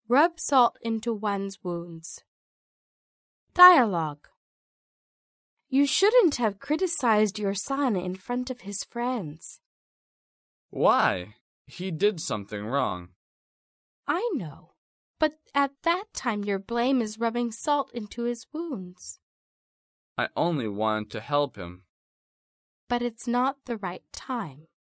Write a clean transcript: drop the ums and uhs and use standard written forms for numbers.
Rub salt into one's wounds. Dialogue. You shouldn't have criticized your son in front of his friends. Why? He did something wrong. I know, but at that time your blame is rubbing salt into his wounds. I only wanted to help him. But it's not the right time.